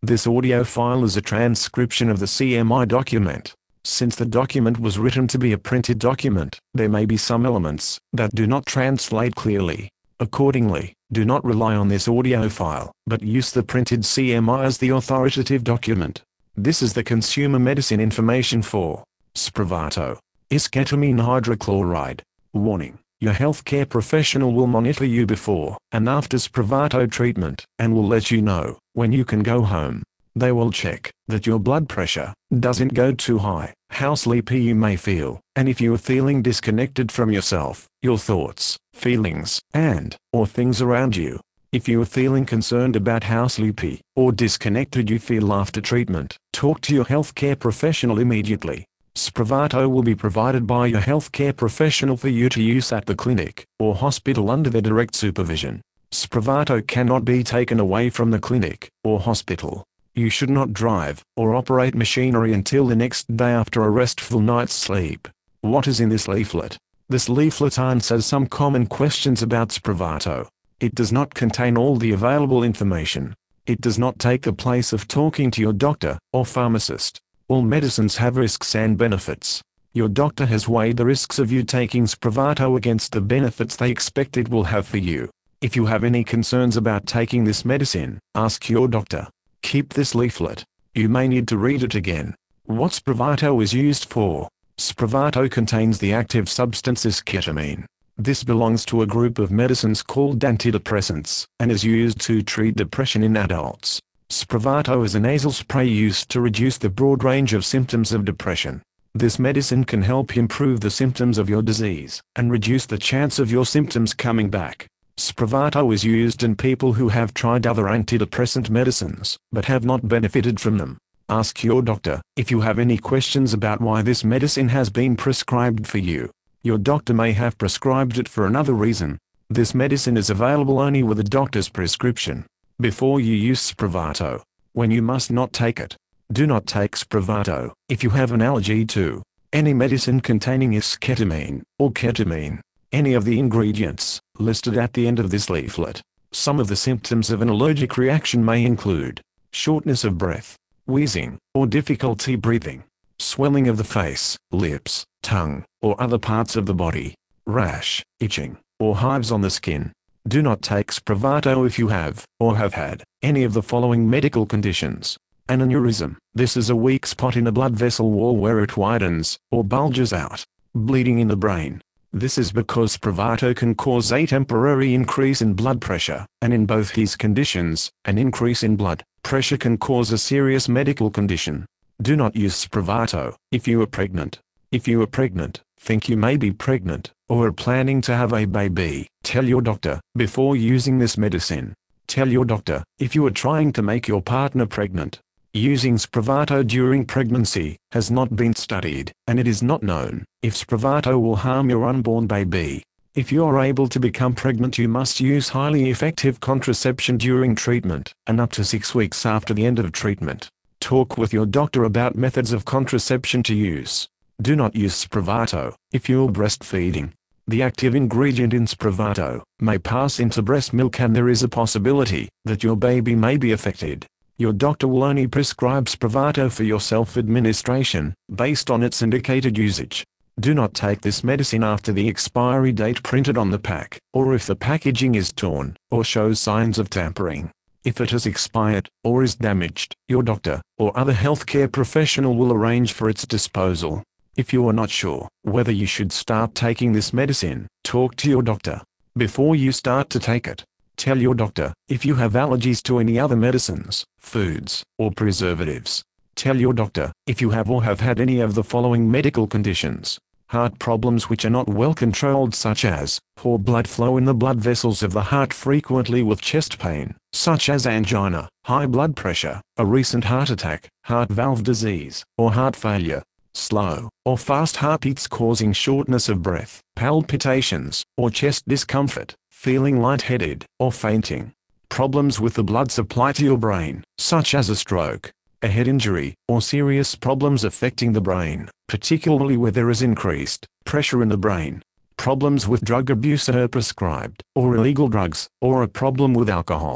This audio file is a transcription of the CMI document. Since the document was written to be a printed document, there may be some elements that do not translate clearly. Accordingly, do not rely on this audio file, but use the printed CMI as the authoritative document. This is the consumer medicine information for Spravato. Esketamine hydrochloride. Warning: your healthcare professional will monitor you before and after Spravato treatment and will let you know when you can go home. They will check that your blood pressure doesn't go too high, how sleepy you may feel, and if you are feeling disconnected from yourself, your thoughts, feelings, or things around you. If you are feeling concerned about how sleepy or disconnected you feel after treatment, talk to your healthcare professional immediately. Spravato will be provided by your healthcare professional for you to use at the clinic or hospital under their direct supervision. Spravato cannot be taken away from the clinic or hospital. You should not drive or operate machinery until the next day after a restful night's sleep. What is in this leaflet? This leaflet answers some common questions about Spravato. It does not contain all the available information. It does not take the place of talking to your doctor or pharmacist. All medicines have risks and benefits. Your doctor has weighed the risks of you taking Spravato against the benefits they expect it will have for you. If you have any concerns about taking this medicine, ask your doctor. Keep this leaflet. You may need to read it again. What Spravato is used for? Spravato contains the active substance esketamine. This belongs to a group of medicines called antidepressants, and is used to treat depression in adults. Spravato is a nasal spray used to reduce the broad range of symptoms of depression. This medicine can help improve the symptoms of your disease, and reduce the chance of your symptoms coming back. Spravato is used in people who have tried other antidepressant medicines, but have not benefited from them. Ask your doctor if you have any questions about why this medicine has been prescribed for you. Your doctor may have prescribed it for another reason. This medicine is available only with a doctor's prescription. Before you use Spravato, when you must not take it. Do not take Spravato if you have an allergy to any medicine containing esketamine or ketamine. Any of the ingredients listed at the end of this leaflet. Some of the symptoms of an allergic reaction may include shortness of breath, wheezing, or difficulty breathing, swelling of the face, lips, tongue, or other parts of the body, rash, itching, or hives on the skin. Do not take Spravato if you have, or have had, any of the following medical conditions. An aneurysm. This is a weak spot in a blood vessel wall where it widens, or bulges out. Bleeding in the brain. This is because Spravato can cause a temporary increase in blood pressure, and in both these conditions, an increase in blood pressure can cause a serious medical condition. Do not use Spravato if you are pregnant. If you are pregnant, think you may be pregnant, or are planning to have a baby, tell your doctor before using this medicine. Tell your doctor if you are trying to make your partner pregnant. Using Spravato during pregnancy has not been studied, and it is not known if Spravato will harm your unborn baby. If you are able to become pregnant, you must use highly effective contraception during treatment, and up to 6 weeks after the end of treatment. Talk with your doctor about methods of contraception to use. Do not use Spravato if you are breastfeeding. The active ingredient in Spravato may pass into breast milk, and there is a possibility that your baby may be affected. Your doctor will only prescribe Spravato for your self-administration, based on its indicated usage. Do not take this medicine after the expiry date printed on the pack, or if the packaging is torn, or shows signs of tampering. If it has expired, or is damaged, your doctor, or other healthcare professional will arrange for its disposal. If you are not sure whether you should start taking this medicine, talk to your doctor before you start to take it. Tell your doctor if you have allergies to any other medicines, foods, or preservatives. Tell your doctor if you have or have had any of the following medical conditions. Heart problems which are not well controlled, such as poor blood flow in the blood vessels of the heart, frequently with chest pain, such as angina, high blood pressure, a recent heart attack, heart valve disease, or heart failure. Slow or fast heartbeats causing shortness of breath, palpitations, or chest discomfort, feeling lightheaded, or fainting. Problems with the blood supply to your brain, such as a stroke, a head injury, or serious problems affecting the brain, particularly where there is increased pressure in the brain. Problems with drug abuse are prescribed, or illegal drugs, or a problem with alcohol.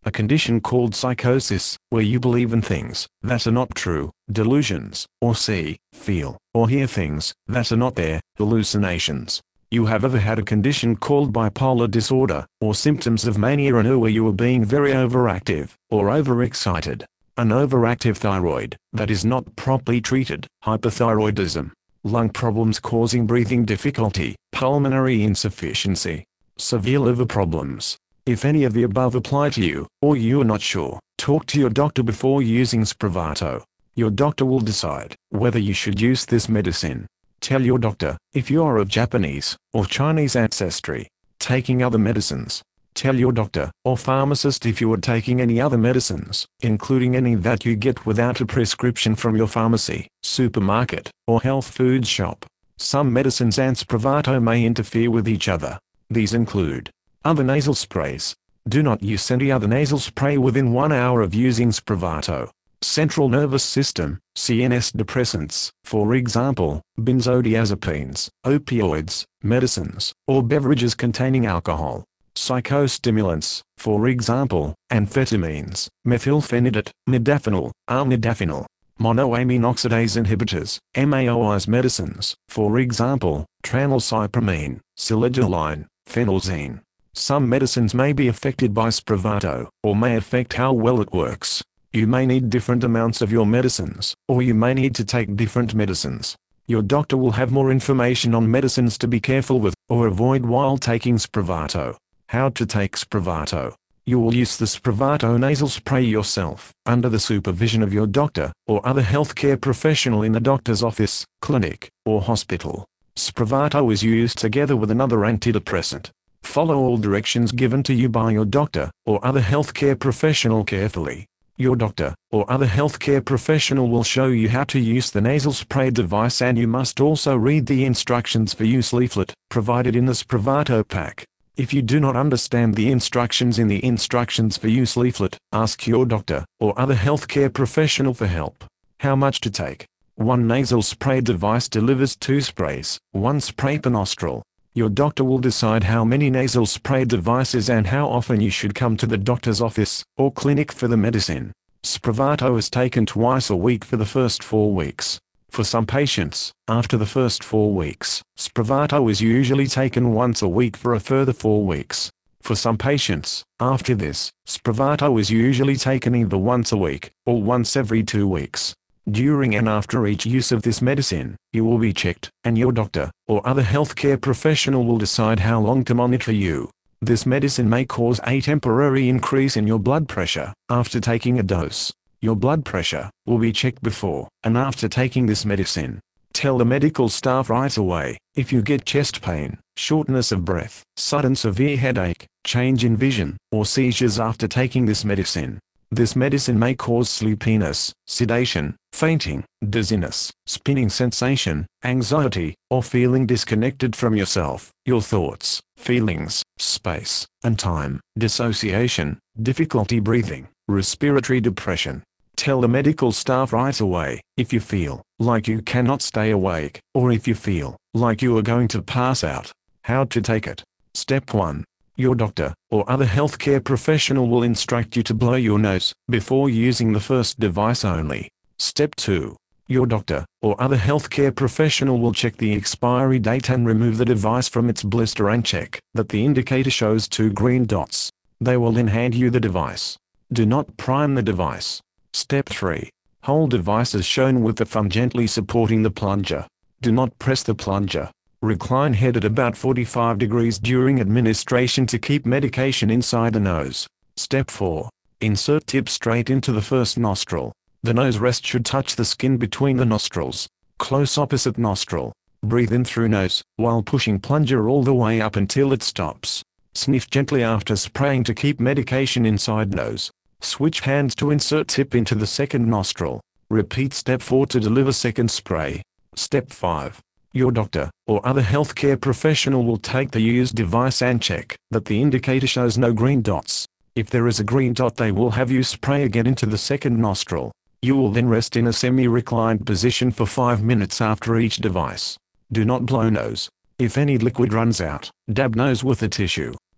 a condition called psychosis, where you believe in things that are not true, delusions, or see, feel, or hear things that are not there, hallucinations. You have ever had a condition called bipolar disorder, or symptoms of mania and where you are being very overactive, or overexcited. An overactive thyroid that is not properly treated, hypothyroidism, lung problems causing breathing difficulty, pulmonary insufficiency, severe liver problems. If any of the above apply to you, or you are not sure, talk to your doctor before using Spravato. Your doctor will decide whether you should use this medicine. Tell your doctor if you are of Japanese or Chinese ancestry, taking other medicines. Tell your doctor or pharmacist if you are taking any other medicines, including any that you get without a prescription from your pharmacy, supermarket, or health food shop. Some medicines and Spravato may interfere with each other. These include other nasal sprays. Do not use any other nasal spray within 1 hour of using Spravato. Central nervous system, CNS depressants, for example, benzodiazepines, opioids, medicines, or beverages containing alcohol. Psychostimulants, for example, amphetamines, methylphenidate, modafinil, armodafinil. Monoamine oxidase inhibitors, MAOIs medicines, for example, tranylcypromine, silidoline, phenelzine. Some medicines may be affected by Spravato, or may affect how well it works. You may need different amounts of your medicines, or you may need to take different medicines. Your doctor will have more information on medicines to be careful with, or avoid while taking Spravato. How to take Spravato. You will use the Spravato nasal spray yourself, under the supervision of your doctor, or other healthcare professional in the doctor's office, clinic, or hospital. Spravato is used together with another antidepressant. Follow all directions given to you by your doctor, or other healthcare professional carefully. Your doctor, or other healthcare professional will show you how to use the nasal spray device, and you must also read the instructions for use leaflet, provided in the Spravato pack. If you do not understand the instructions in the instructions for use leaflet, ask your doctor, or other healthcare professional for help. How much to take? One nasal spray device delivers 2 sprays, 1 spray per nostril. Your doctor will decide how many nasal spray devices and how often you should come to the doctor's office, or clinic for the medicine. Spravato is taken twice a week for the first 4 weeks. For some patients, after the first 4 weeks, Spravato is usually taken once a week for a further 4 weeks. For some patients, after this, Spravato is usually taken either once a week, or once every 2 weeks. During and after each use of this medicine, you will be checked, and your doctor, or other healthcare professional will decide how long to monitor you. This medicine may cause a temporary increase in your blood pressure after taking a dose. Your blood pressure will be checked before and after taking this medicine. Tell the medical staff right away if you get chest pain, shortness of breath, sudden severe headache, change in vision, or seizures after taking this medicine. This medicine may cause sleepiness, sedation, fainting, dizziness, spinning sensation, anxiety, or feeling disconnected from yourself, your thoughts, feelings, space, and time, dissociation, difficulty breathing, respiratory depression. Tell the medical staff right away if you feel like you cannot stay awake, or if you feel like you are going to pass out. How to take it. Step 1. Your doctor, or other healthcare professional will instruct you to blow your nose, before using the first device only. Step 2. Your doctor, or other healthcare professional will check the expiry date and remove the device from its blister and check that the indicator shows 2 green dots. They will then hand you the device. Do not prime the device. Step 3. Hold device as shown with the thumb gently supporting the plunger. Do not press the plunger. Recline head at about 45 degrees during administration to keep medication inside the nose. Step 4. Insert tip straight into the first nostril. The nose rest should touch the skin between the nostrils. Close opposite nostril. Breathe in through nose, while pushing plunger all the way up until it stops. Sniff gently after spraying to keep medication inside nose. Switch hands to insert tip into the second nostril. Repeat step 4 to deliver second spray. Step 5. Your doctor, or other healthcare professional will take the used device and check that the indicator shows no green dots. If there is a green dot, they will have you spray again into the second nostril. You will then rest in a semi-reclined position for 5 minutes after each device. Do not blow nose. If any liquid runs out, dab nose with a tissue.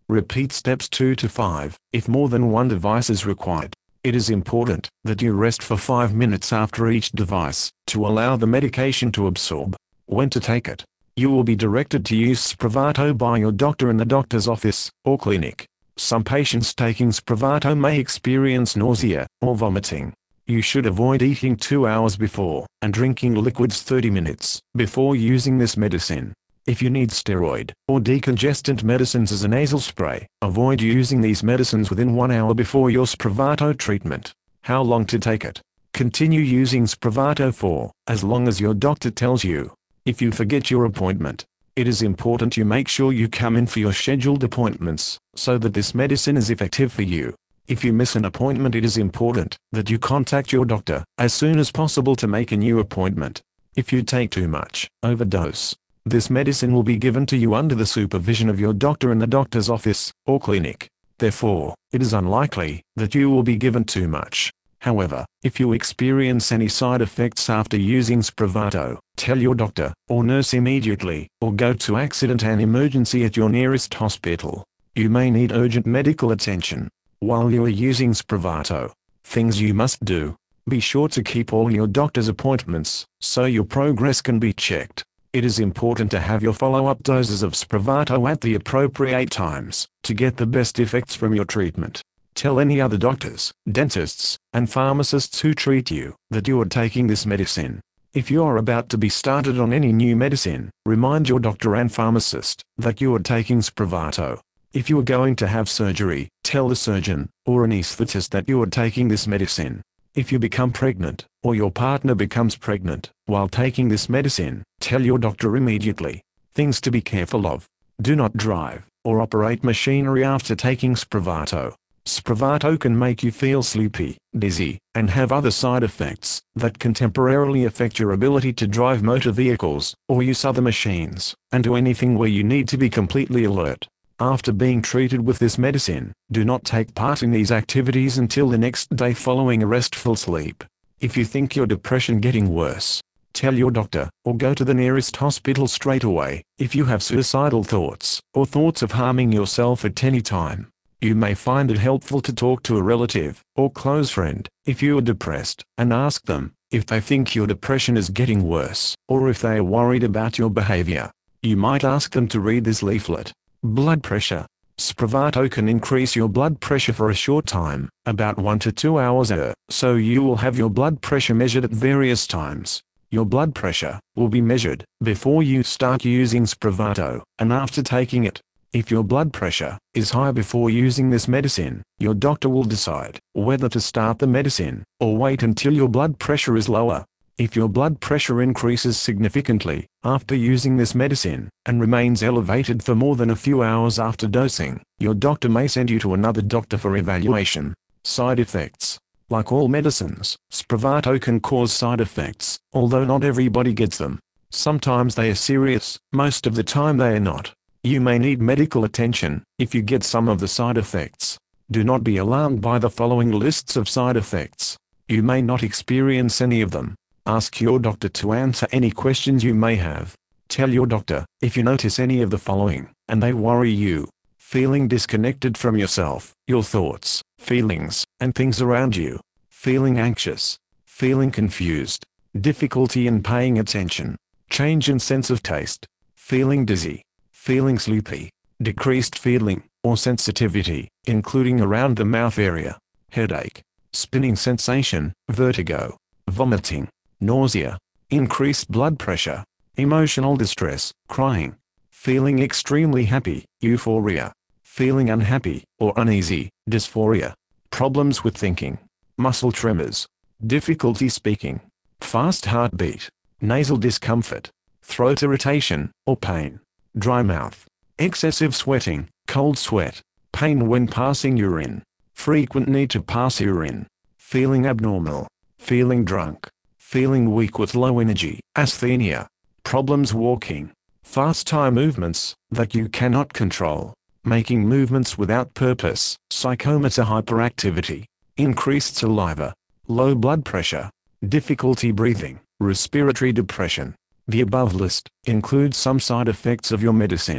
Repeat steps 2 to 5. If more than one device is required, it is important that you rest for 5 minutes after each device to allow the medication to absorb. When to take it. You will be directed to use Spravato by your doctor in the doctor's office or clinic. Some patients taking Spravato may experience nausea or vomiting. You should avoid eating 2 hours before and drinking liquids 30 minutes before using this medicine. If you need steroid or decongestant medicines as a nasal spray, avoid using these medicines within 1 hour before your Spravato treatment. How long to take it? Continue using Spravato for as long as your doctor tells you. If you forget your appointment, it is important you make sure you come in for your scheduled appointments so that this medicine is effective for you. If you miss an appointment, it is important that you contact your doctor as soon as possible to make a new appointment. If you take too much overdose, this medicine will be given to you under the supervision of your doctor in the doctor's office or clinic. Therefore, it is unlikely that you will be given too much. However, if you experience any side effects after using Spravato, tell your doctor or nurse immediately, or go to accident and emergency at your nearest hospital. You may need urgent medical attention while you are using Spravato. Things you must do. Be sure to keep all your doctor's appointments so your progress can be checked. It is important to have your follow-up doses of Spravato at the appropriate times to get the best effects from your treatment. Tell any other doctors, dentists, and pharmacists who treat you that you are taking this medicine. If you are about to be started on any new medicine, remind your doctor and pharmacist that you are taking Spravato. If you are going to have surgery, tell the surgeon or anesthetist that you are taking this medicine. If you become pregnant, or your partner becomes pregnant while taking this medicine, tell your doctor immediately. Things to be careful of. Do not drive or operate machinery after taking Spravato. Spravato can make you feel sleepy, dizzy, and have other side effects that can temporarily affect your ability to drive motor vehicles or use other machines and do anything where you need to be completely alert. After being treated with this medicine, do not take part in these activities until the next day following a restful sleep. If you think your depression getting worse, tell your doctor or go to the nearest hospital straight away. If you have suicidal thoughts or thoughts of harming yourself at any time, you may find it helpful to talk to a relative or close friend if you are depressed and ask them if they think your depression is getting worse or if they are worried about your behavior. You might ask them to read this leaflet. Blood pressure. Spravato can increase your blood pressure for a short time, about 1 to 2 hours so you will have your blood pressure measured at various times. Your blood pressure will be measured before you start using Spravato and after taking it. If your blood pressure is high before using this medicine, your doctor will decide whether to start the medicine or wait until your blood pressure is lower. If your blood pressure increases significantly after using this medicine and remains elevated for more than a few hours after dosing, your doctor may send you to another doctor for evaluation. Side effects. Like all medicines, Spravato can cause side effects, although not everybody gets them. Sometimes they are serious, most of the time they are not. You may need medical attention if you get some of the side effects. Do not be alarmed by the following lists of side effects. You may not experience any of them. Ask your doctor to answer any questions you may have. Tell your doctor if you notice any of the following and they worry you. Feeling disconnected from yourself, your thoughts, feelings, and things around you. Feeling anxious. Feeling confused. Difficulty in paying attention. Change in sense of taste. Feeling dizzy. Feeling sleepy. Decreased feeling or sensitivity, including around the mouth area. Headache. Spinning sensation, vertigo. Vomiting. Nausea. Increased blood pressure. Emotional distress, crying. Feeling extremely happy, euphoria. Feeling unhappy or uneasy, dysphoria. Problems with thinking. Muscle tremors. Difficulty speaking. Fast heartbeat. Nasal discomfort. Throat irritation or pain. Dry mouth. Excessive sweating, cold sweat. Pain when passing urine. Frequent need to pass urine. Feeling abnormal. Feeling drunk. Feeling weak with low energy, asthenia. Problems walking. Fast eye movements that you cannot control. Making movements without purpose. Psychomotor hyperactivity. Increased saliva. Low blood pressure. Difficulty breathing. Respiratory depression. The above list includes some side effects of your medicine.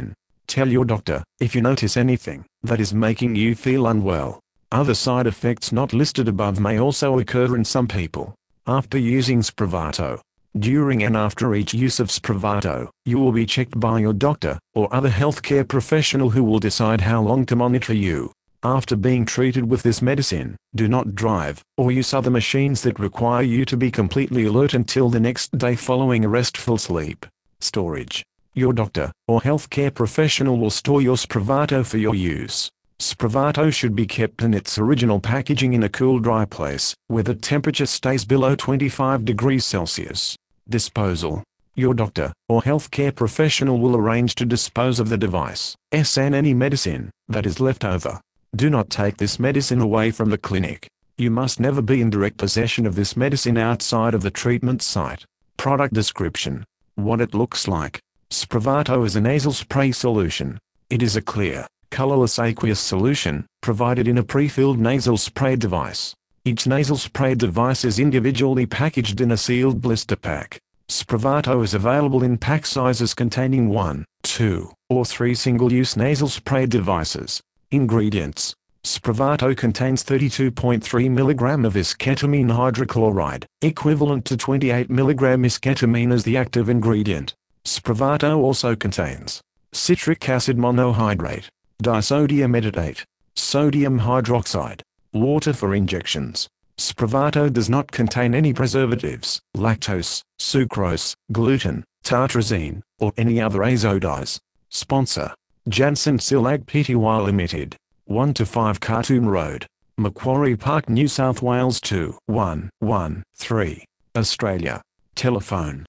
Tell your doctor if you notice anything that is making you feel unwell. Other side effects not listed above may also occur in some people. After using Spravato. During and after each use of Spravato, you will be checked by your doctor or other healthcare professional who will decide how long to monitor you. After being treated with this medicine, do not drive or use other machines that require you to be completely alert until the next day following a restful sleep. Storage. Your doctor or healthcare professional will store your Spravato for your use. Spravato should be kept in its original packaging in a cool, dry place, where the temperature stays below 25 degrees Celsius. Disposal. Your doctor or healthcare professional will arrange to dispose of the device and any medicine that is left over. Do not take this medicine away from the clinic. You must never be in direct possession of this medicine outside of the treatment site. Product description. What it looks like. Spravato is a nasal spray solution. It is a clear, colorless aqueous solution, provided in a pre-filled nasal spray device. Each nasal spray device is individually packaged in a sealed blister pack. Spravato is available in pack sizes containing 1, 2, or 3 single-use nasal spray devices. Ingredients. Spravato contains 32.3 mg of esketamine hydrochloride, equivalent to 28 mg esketamine as the active ingredient. Spravato also contains citric acid monohydrate, disodium edetate, sodium hydroxide, water for injections. Spravato does not contain any preservatives, lactose, sucrose, gluten, tartrazine, or any other azodies. Sponsor. Janssen Silag Pty Limited. 1-5 Khartoum Road, Macquarie Park, New South Wales 2113, Australia. Telephone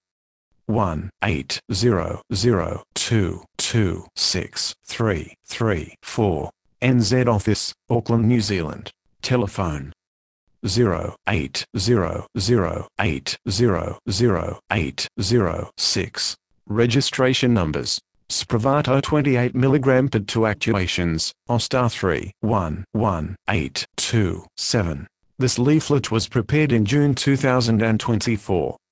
1-800-226-334. NZ Office, Auckland, New Zealand. Telephone 08008008006. Registration numbers. Spravato 28 mg per 2 actuations, OSTAR 311827. This leaflet was prepared in June 2024.